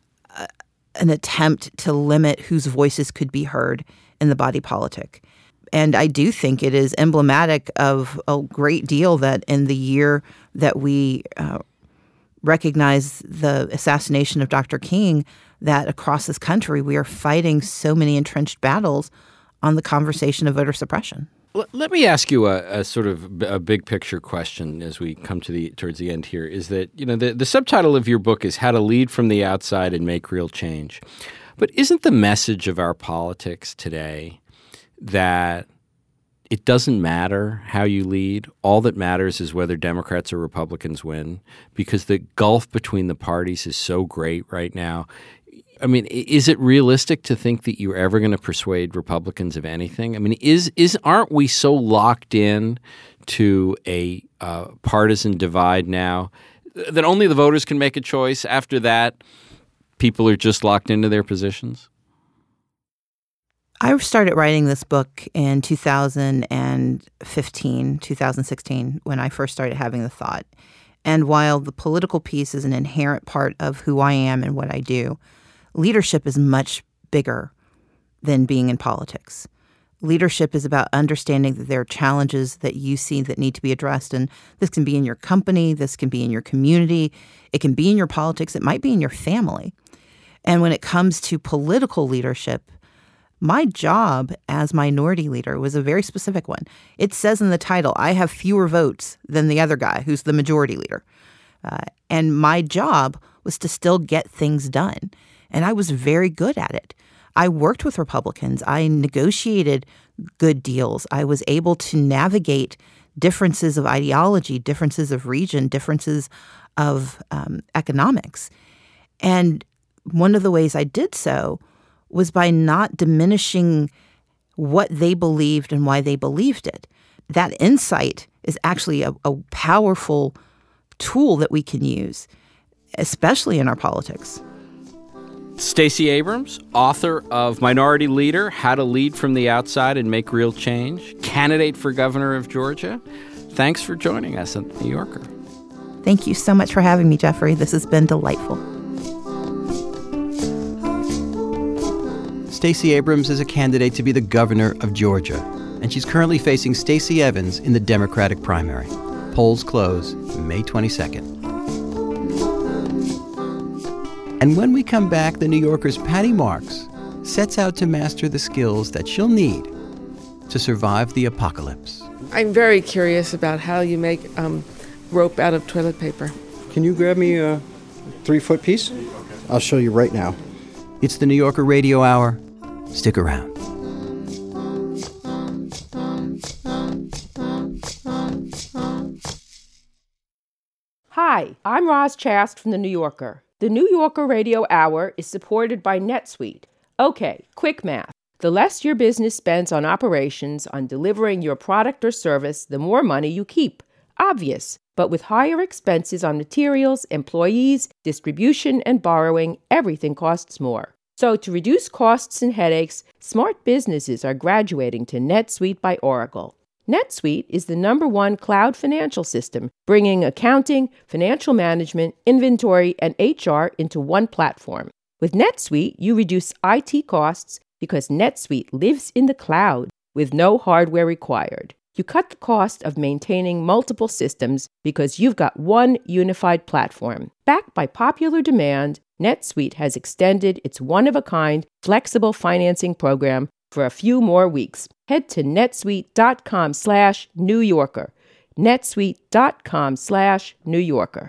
an attempt to limit whose voices could be heard in the body politic. And I do think it is emblematic of a great deal that in the year that we recognize the assassination of Dr. King, that across this country we are fighting so many entrenched battles on the conversation of voter suppression. Let me ask you a sort of a big picture question as we come towards the end here. Is that the subtitle of your book is How to Lead from the Outside and Make Real Change. But isn't the message of our politics today that it doesn't matter how you lead? All that matters is whether Democrats or Republicans win, because the gulf between the parties is so great right now. I mean, is it realistic to think that you're ever going to persuade Republicans of anything? I mean, aren't we so locked in to a partisan divide now that only the voters can make a choice? After that, people are just locked into their positions? I started writing this book in 2015, 2016, when I first started having the thought. And while the political piece is an inherent part of who I am and what I do, leadership is much bigger than being in politics. Leadership is about understanding that there are challenges that you see that need to be addressed. And this can be in your company. This can be in your community. It can be in your politics. It might be in your family. And when it comes to political leadership, my job as minority leader was a very specific one. It says in the title, I have fewer votes than the other guy who's the majority leader. And my job was to still get things done. And I was very good at it. I worked with Republicans. I negotiated good deals. I was able to navigate differences of ideology, differences of region, differences of economics. And one of the ways I did so was by not diminishing what they believed and why they believed it. That insight is actually a powerful tool that we can use, especially in our politics. Stacey Abrams, author of Minority Leader, How to Lead from the Outside and Make Real Change, candidate for governor of Georgia. Thanks for joining us at The New Yorker. Thank you so much for having me, Jeffrey. This has been delightful. Stacey Abrams is a candidate to be the governor of Georgia, and she's currently facing Stacey Evans in the Democratic primary. Polls close May 22nd. And when we come back, the New Yorker's Patty Marks sets out to master the skills that she'll need to survive the apocalypse. I'm very curious about how you make rope out of toilet paper. Can you grab me a 3-foot piece? I'll show you right now. It's the New Yorker Radio Hour. Stick around. Hi, I'm Roz Chast from The New Yorker. The New Yorker Radio Hour is supported by NetSuite. Okay, quick math. The less your business spends on operations, on delivering your product or service, the more money you keep. Obvious. But with higher expenses on materials, employees, distribution, and borrowing, everything costs more. So to reduce costs and headaches, smart businesses are graduating to NetSuite by Oracle. NetSuite is the #1 cloud financial system, bringing accounting, financial management, inventory, and HR into one platform. With NetSuite, you reduce IT costs because NetSuite lives in the cloud with no hardware required. You cut the cost of maintaining multiple systems because you've got one unified platform. Backed by popular demand, NetSuite has extended its one-of-a-kind flexible financing program for a few more weeks. Head to netsuite.com/New Yorker. netsuite.com/New Yorker.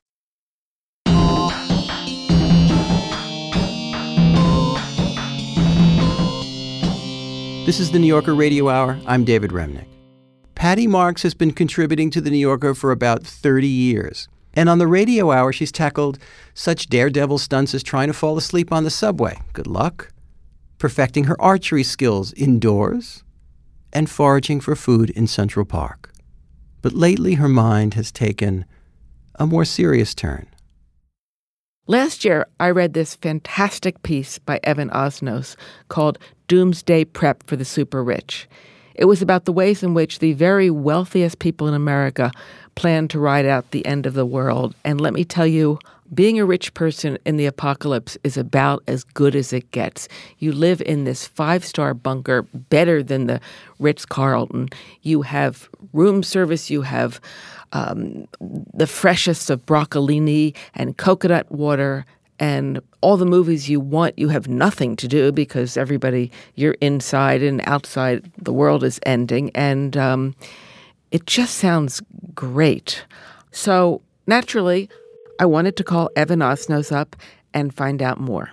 This is the New Yorker Radio Hour. I'm David Remnick. Patty Marks has been contributing to the New Yorker for about 30 years. And on the radio hour, she's tackled such daredevil stunts as trying to fall asleep on the subway. Good luck. Perfecting her archery skills indoors, and foraging for food in Central Park. But lately, her mind has taken a more serious turn. Last year, I read this fantastic piece by Evan Osnos called Doomsday Prep for the Super Rich. It was about the ways in which the very wealthiest people in America plan to ride out the end of the world. And let me tell you, being a rich person in the apocalypse is about as good as it gets. You live in this 5-star bunker, better than the Ritz-Carlton. You have room service. You have the freshest of broccolini and coconut water and all the movies you want. You have nothing to do because you're inside and outside. The world is ending. And it just sounds great. So naturally, I wanted to call Evan Osnos up and find out more.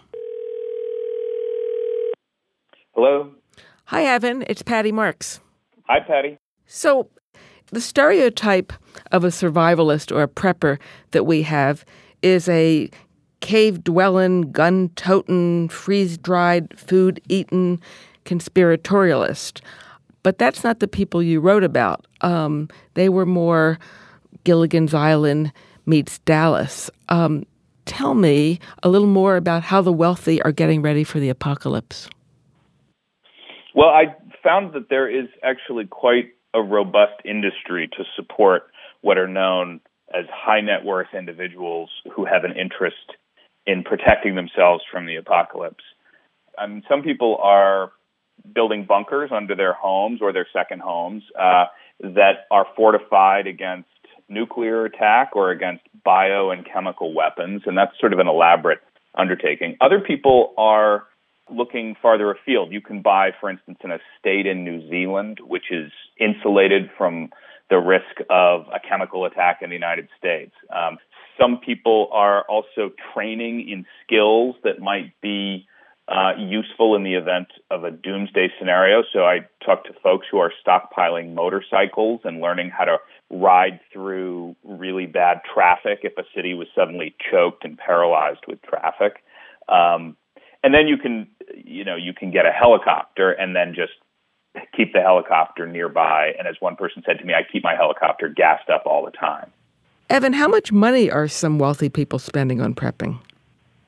Hello. Hi, Evan. It's Patty Marks. Hi, Patty. So the stereotype of a survivalist or a prepper that we have is a cave-dwelling, gun-toting, freeze-dried, food-eating conspiratorialist. But that's not the people you wrote about. They were more Gilligan's Island meets Dallas. Tell me a little more about how the wealthy are getting ready for the apocalypse. Well, I found that there is actually quite a robust industry to support what are known as high net worth individuals who have an interest in protecting themselves from the apocalypse. I mean, some people are building bunkers under their homes or their second homes that are fortified against nuclear attack or against bio and chemical weapons, and that's sort of an elaborate undertaking. Other people are looking farther afield. You can buy, for instance, an estate in New Zealand, which is insulated from the risk of a chemical attack in the United States. Some people are also training in skills that might be useful in the event of a doomsday scenario. So I talked to folks who are stockpiling motorcycles and learning how to ride through really bad traffic if a city was suddenly choked and paralyzed with traffic. And then you can get a helicopter and then just keep the helicopter nearby. And as one person said to me, I keep my helicopter gassed up all the time. Evan, how much money are some wealthy people spending on prepping?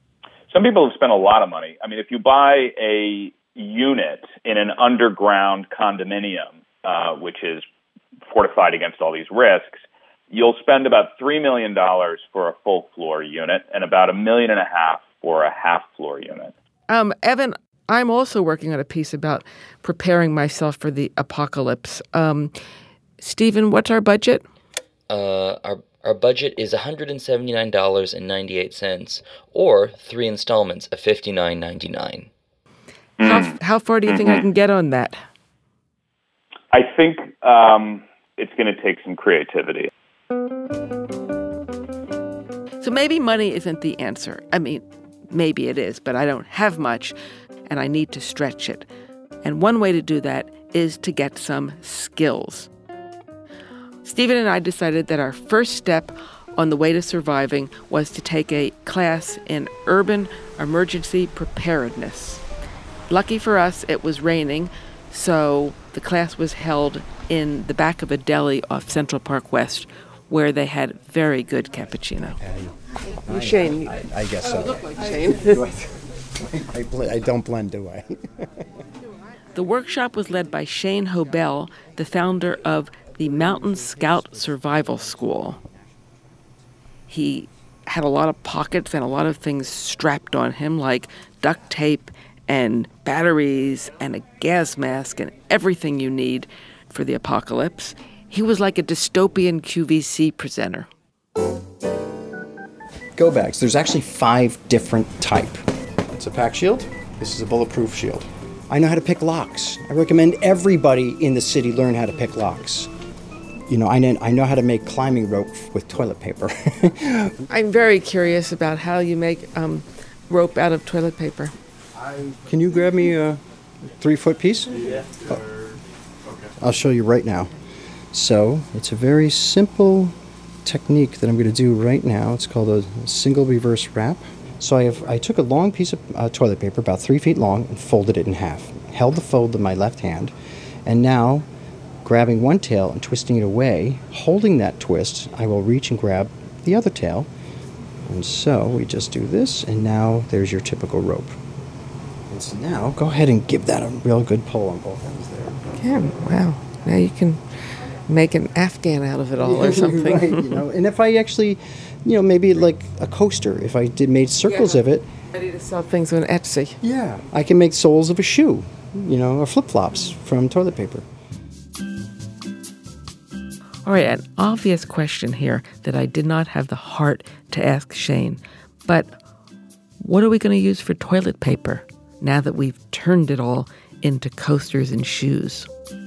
Some people have spent a lot of money. I mean, if you buy a unit in an underground condominium, which is fortified against all these risks, you'll spend about $3 million for a full floor unit and about $1.5 million for a half floor unit. Evan, I'm also working on a piece about preparing myself for the apocalypse. Stephen, what's our budget? Our budget is $179.98, or 3 installments of $59.99. How far do you think I can get on that? I think it's going to take some creativity. So maybe money isn't the answer. I mean, maybe it is, but I don't have much, and I need to stretch it. And one way to do that is to get some skills. Stephen and I decided that our first step on the way to surviving was to take a class in urban emergency preparedness. Lucky for us, it was raining, so the class was held in the back of a deli off Central Park West, where they had very good cappuccino. Shane. I guess so. Look like Shane. I don't blend, do I? The workshop was led by Shane Hobel, the founder of the Mountain Scout Survival School. He had a lot of pockets and a lot of things strapped on him, like duct tape and batteries and a gas mask and everything you need for the apocalypse. He was like a dystopian QVC presenter. Go bags. There's actually 5 different type. It's a pack shield. This is a bulletproof shield. I know how to pick locks. I recommend everybody in the city learn how to pick locks. You know, I know how to make climbing rope with toilet paper. I'm very curious about how you make rope out of toilet paper. Can you grab me a 3-foot piece? Yeah. I'll show you right now. So it's a very simple technique that I'm going to do right now. It's called a single reverse wrap. So I took a long piece of toilet paper, about 3 feet long, and folded it in half. Held the fold in my left hand, and now, grabbing one tail and twisting it away, holding that twist, I will reach and grab the other tail. And so we just do this, and now there's your typical rope. And so now, go ahead and give that a real good pull on both ends there. Yeah, wow. Now you can make an Afghan out of it all or something. Right, you know. And if I actually, you know, maybe like a coaster, if I made circles of it. Ready to sell things on Etsy. Yeah. I can make soles of a shoe, you know, or flip-flops from toilet paper. All right, an obvious question here that I did not have the heart to ask Shane. But what are we going to use for toilet paper now that we've turned it all into coasters and shoes?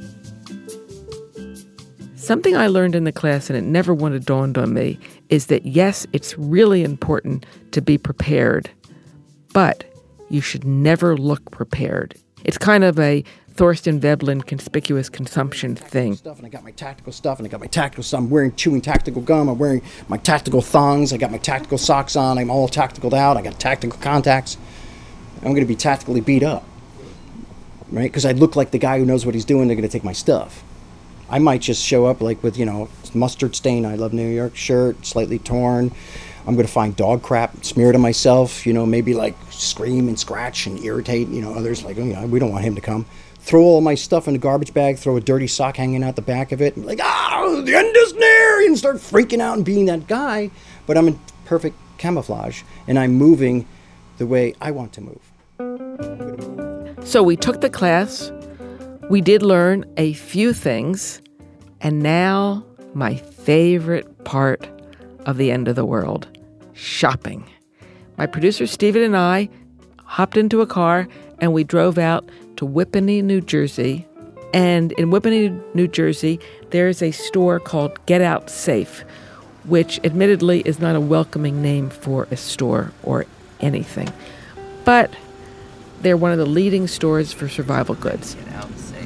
Something I learned in the class, and it never once dawned on me, is that yes, it's really important to be prepared, but you should never look prepared. It's kind of a Thorstein Veblen conspicuous consumption thing. And I got my tactical stuff, and I got my tactical stuff. I'm wearing chewing tactical gum. I'm wearing my tactical thongs. I got my tactical socks on. I'm all tacticaled out. I got tactical contacts. I'm going to be tactically beat up, right? Because I look like the guy who knows what he's doing. They're going to take my stuff. I might just show up like with, you know, mustard stain, I love New York shirt, slightly torn. I'm going to find dog crap, smear it on myself, you know, maybe like scream and scratch and irritate, you know, others like, oh, yeah, we don't want him to come. Throw all my stuff in a garbage bag, throw a dirty sock hanging out the back of it, and like, the end is near, and start freaking out and being that guy. But I'm in perfect camouflage, and I'm moving the way I want to move. So we took the class. We did learn a few things, and now my favorite part of the end of the world, shopping. My producer Stephen and I hopped into a car and we drove out to Whippany, New Jersey. And in Whippany, New Jersey, there's a store called Get Out Safe, which admittedly is not a welcoming name for a store or anything. But they're one of the leading stores for survival goods. Get Out Safe.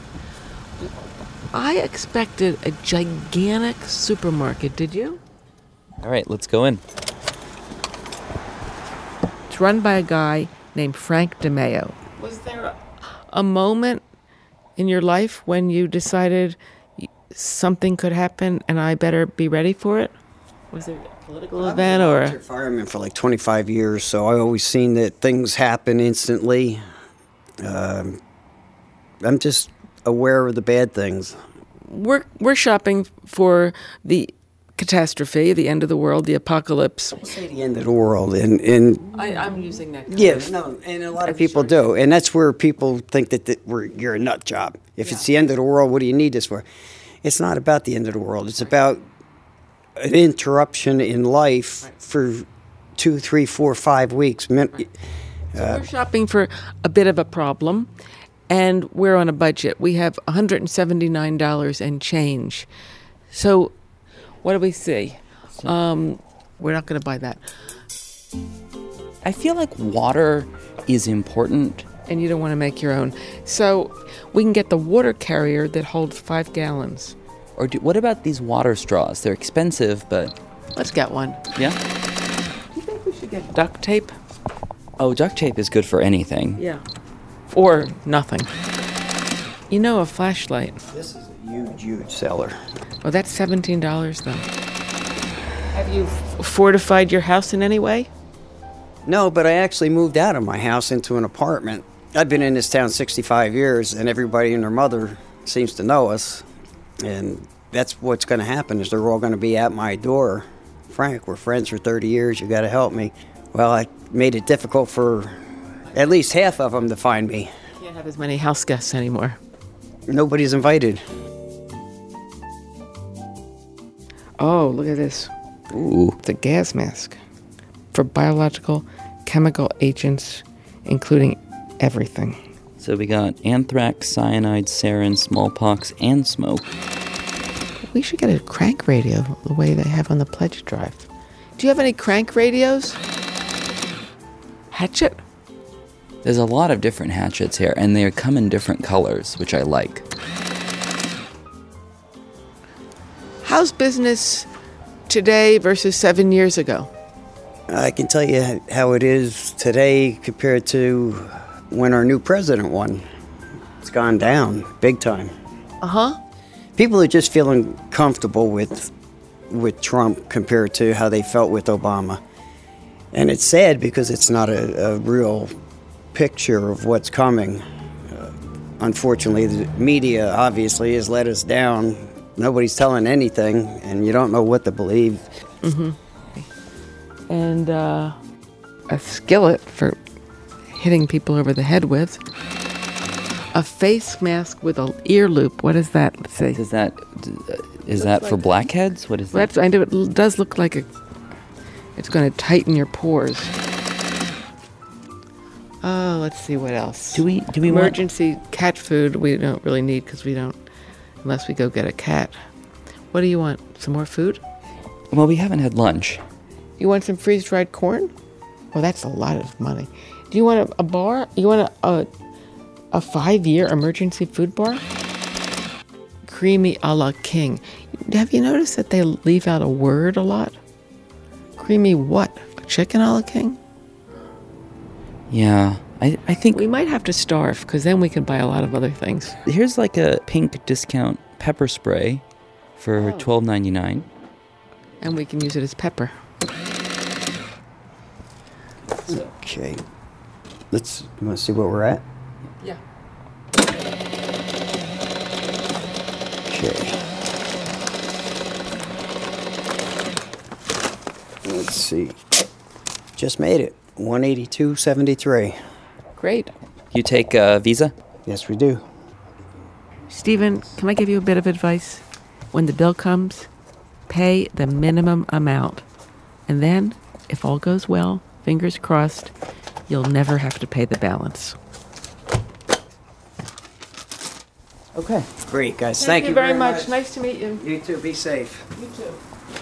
I expected a gigantic supermarket, did you? All right, let's go in. It's run by a guy named Frank DeMeo. Was there a moment in your life when you decided something could happen and I better be ready for it? Was there a political event or? I was a fireman for like 25 years, so I always seen that things happen instantly. I'm just aware of the bad things. We're shopping for the catastrophe, the end of the world, the apocalypse. I say the end of the world, and I'm using that. And a lot of people do, and that's where people think that you're a nut job. If it's the end of the world, what do you need this for? It's not about the end of the world. It's about an interruption in life for 2, 3, 4, 5 weeks. So we're shopping for a bit of a problem, and we're on a budget. We have $179 and change. So what do we see? We're not going to buy that. I feel like water is important. And you don't want to make your own. So we can get the water carrier that holds 5 gallons. Or what about these water straws? They're expensive, but... Let's get one. Yeah? Do you think we should get duct tape? Oh, duct tape is good for anything. Yeah. Or nothing. You know, a flashlight. This is a huge, huge seller. Oh, that's $17 though. Have you fortified your house in any way? No, but I actually moved out of my house into an apartment. I've been in this town 65 years, and everybody and their mother seems to know us. And that's what's going to happen, is they're all going to be at my door. Frank, we're friends for 30 years. You got to help me. Well, I made it difficult for at least half of them to find me. Can't have as many house guests anymore. Nobody's invited. Oh, look at this. Ooh. It's a gas mask for biological, chemical agents, including everything. So we got anthrax, cyanide, sarin, smallpox, and smoke. We should get a crank radio the way they have on the pledge drive. Do you have any crank radios? Hatchet? There's a lot of different hatchets here, and they come in different colors, which I like. How's business today versus 7 years ago? I can tell you how it is today compared to when our new president won. It's gone down big time. Uh-huh. People are just feeling comfortable with Trump compared to how they felt with Obama. And it's sad because it's not a real picture of what's coming. Unfortunately, the media obviously has let us down. Nobody's telling anything, and you don't know what to believe. Mm-hmm. And a skillet for hitting people over the head with. A face mask with an ear loop. What is that? Let's see. Is that for blackheads? What is that? I know it does look like it's going to tighten your pores. Oh, let's see what else. Do we emergency cat food? We don't really need because we don't, unless we go get a cat. What do you want? Some more food? Well, we haven't had lunch. You want some freeze-dried corn? Well, that's a lot of money. Do you want a bar? You want a 5-year emergency food bar? Creamy a la king. Have you noticed that they leave out a word a lot? Creamy what? Chicken a la king? Yeah, I think... We might have to starve, because then we can buy a lot of other things. Here's like a pink discount pepper spray for $12.99. And we can use it as pepper. Okay. You want to see where we're at? Yeah. Okay. Let's see. Just made it. 182.73. Great. You take Visa? Yes, we do. Stephen, can I give you a bit of advice? When the bill comes, pay the minimum amount. And then, if all goes well, fingers crossed, you'll never have to pay the balance. Okay. Great, guys. Thank you very much. Nice to meet you. You too. Be safe. You too.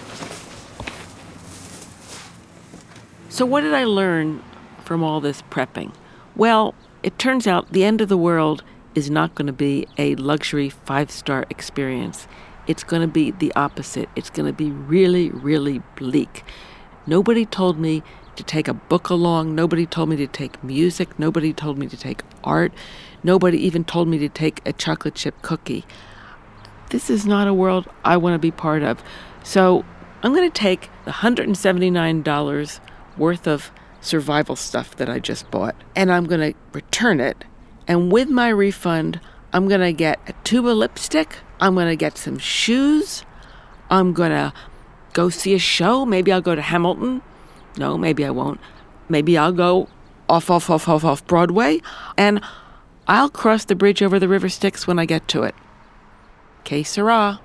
So what did I learn from all this prepping? Well, it turns out the end of the world is not going to be a luxury 5-star experience. It's going to be the opposite. It's going to be really, really bleak. Nobody told me to take a book along. Nobody told me to take music. Nobody told me to take art. Nobody even told me to take a chocolate chip cookie. This is not a world I want to be part of. So I'm going to take the $179 worth of survival stuff that I just bought, and I'm going to return it. And with my refund, I'm going to get a tube of lipstick. I'm going to get some shoes. I'm going to go see a show. Maybe I'll go to Hamilton. No, maybe I won't. Maybe I'll go off Broadway, and I'll cross the bridge over the River Styx when I get to it. Que sera.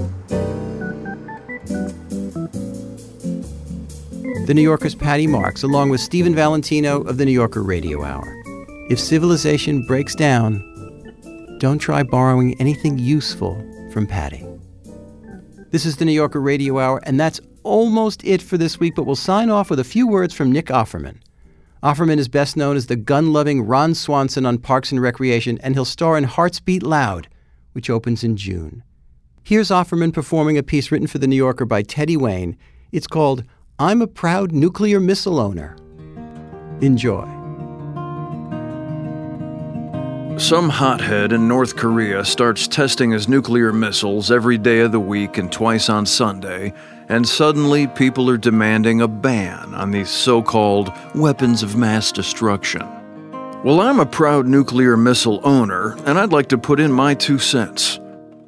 The New Yorker's Patty Marks, along with Stephen Valentino of the New Yorker Radio Hour. If civilization breaks down, don't try borrowing anything useful from Patty. This is the New Yorker Radio Hour, and that's almost it for this week, but we'll sign off with a few words from Nick Offerman. Offerman is best known as the gun-loving Ron Swanson on Parks and Recreation, and he'll star in Hearts Beat Loud, which opens in June. Here's Offerman performing a piece written for The New Yorker by Teddy Wayne. It's called I'm a Proud Nuclear Missile Owner. Enjoy. Some hothead in North Korea starts testing his nuclear missiles every day of the week and twice on Sunday, and suddenly people are demanding a ban on these so-called weapons of mass destruction. Well, I'm a proud nuclear missile owner, and I'd like to put in my 2 cents.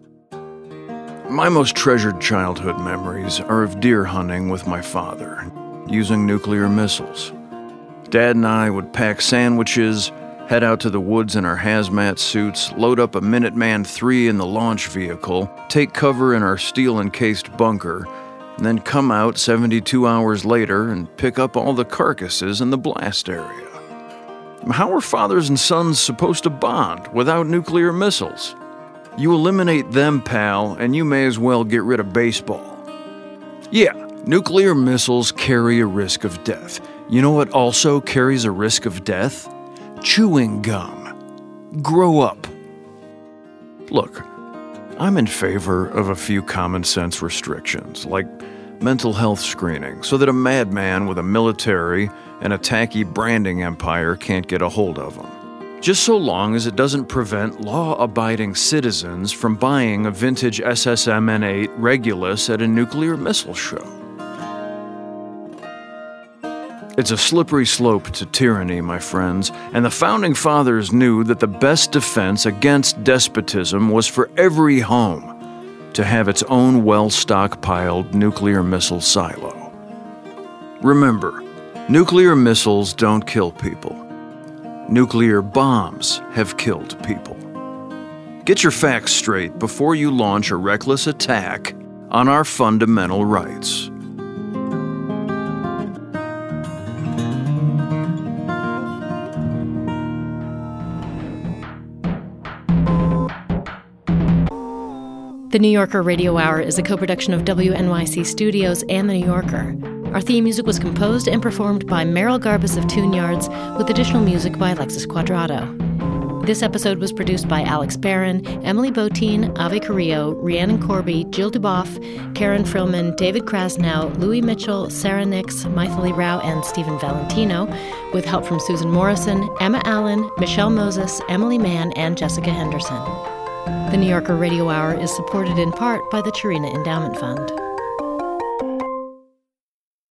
My most treasured childhood memories are of deer hunting with my father, using nuclear missiles. Dad and I would pack sandwiches, head out to the woods in our hazmat suits, load up a Minuteman III in the launch vehicle, take cover in our steel-encased bunker, and then come out 72 hours later and pick up all the carcasses in the blast area. How are fathers and sons supposed to bond without nuclear missiles? You eliminate them, pal, and you may as well get rid of baseball. Yeah, nuclear missiles carry a risk of death. You know what also carries a risk of death? Chewing gum. Grow up. Look, I'm in favor of a few common sense restrictions, like mental health screening, so that a madman with a military and a tacky branding empire can't get a hold of them. Just so long as it doesn't prevent law-abiding citizens from buying a vintage SSMN8 Regulus at a nuclear missile show. It's a slippery slope to tyranny, my friends, and the Founding Fathers knew that the best defense against despotism was for every home to have its own well-stockpiled nuclear missile silo. Remember, nuclear missiles don't kill people. Nuclear bombs have killed people. Get your facts straight before you launch a reckless attack on our fundamental rights. The New Yorker Radio Hour is a co-production of WNYC Studios and The New Yorker. Our theme music was composed and performed by Meryl Garbus of Tune Yards, with additional music by Alexis Quadrado. This episode was produced by Alex Barron, Emily Botine, Ave Carrillo, Rhiannon Corby, Jill Duboff, Karen Frillman, David Krasnow, Louis Mitchell, Sarah Nix, Maithili Rao, and Stephen Valentino, with help from Susan Morrison, Emma Allen, Michelle Moses, Emily Mann, and Jessica Henderson. The New Yorker Radio Hour is supported in part by the Chirina Endowment Fund.